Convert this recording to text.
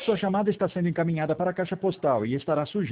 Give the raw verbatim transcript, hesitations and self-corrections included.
Sua chamada está sendo encaminhada para a caixa postal e estará sujeita